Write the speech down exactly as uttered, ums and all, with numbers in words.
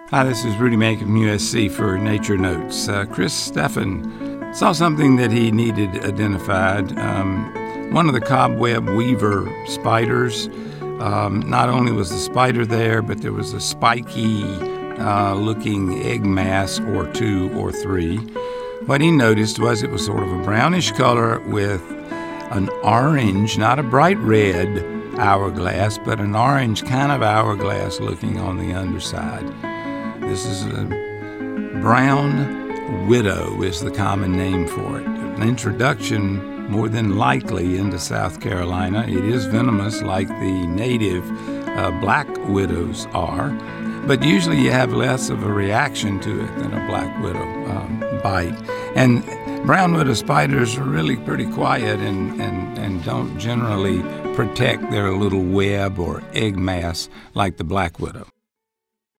Hi, this is Rudy Mank from U S C for Nature Notes. Uh, Chris Steffen saw something that he needed identified. Um, one of the cobweb weaver spiders. Um, not only was the spider there, but there was a spiky uh, looking egg mass or two or three. What he noticed was it was sort of a brownish color with an orange, not a bright red hourglass, but an orange kind of hourglass looking on the underside. This is a brown widow is the common name for it. An introduction more than likely into South Carolina. It is venomous like the native uh, black widows are, but usually you have less of a reaction to it than a black widow um, bite. And brown widow spiders are really pretty quiet and, and, and don't generally protect their little web or egg mass like the black widow.